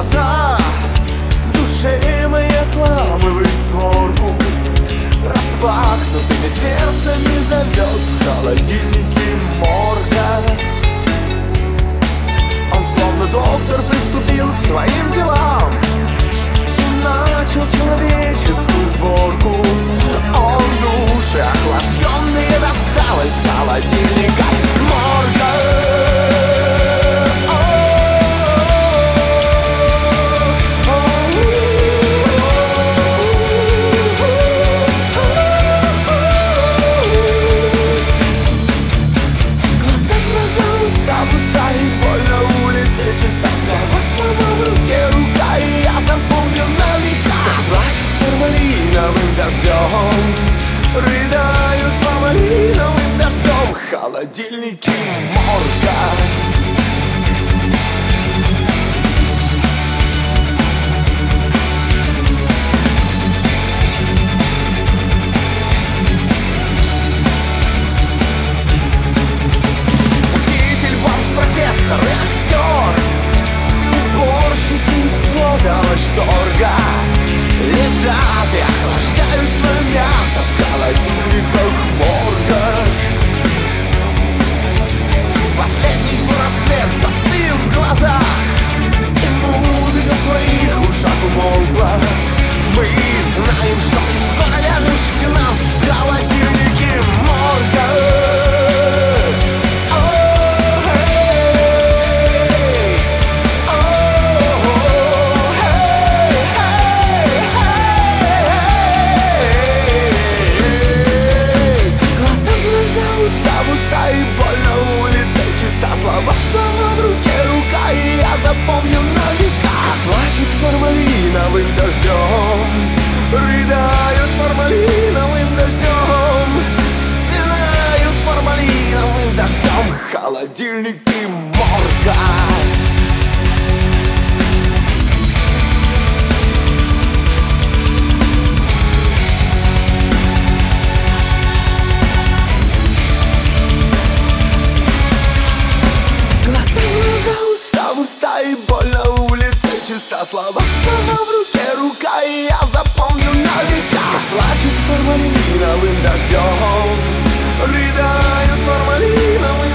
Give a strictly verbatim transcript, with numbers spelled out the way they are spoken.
глаза, в душе моей отламывает створку. Распахнутыми дверцами зовет в холодильнике морга. Он словно доктор приступил к своим делам и начал человеческую сборку. Он души охлажденные достал из холодильника морга. Рыдают по малиновым дождем холодильники морга. Учитель, бомж, профессор и актер, уборщицы из плодового шторга лежат и охлаждают свое мясо в холодильниках морга. Последний твой рассвет застыл в глазах, и музыка в твоих ушах умолкла. Мы знаем, что ты скоро ляжешь к нам в холодильнике морга. Слова снова в руке рука, и я запомню на века. Плачут формалиновым дождем, рыдают формалиновым дождем, стенают формалиновым дождем холодильники морга. Уста и боль на улице чиста, слова снова в руке рука, и я запомню на века. Как плачут формалиновым дождем, рыдают формалиновым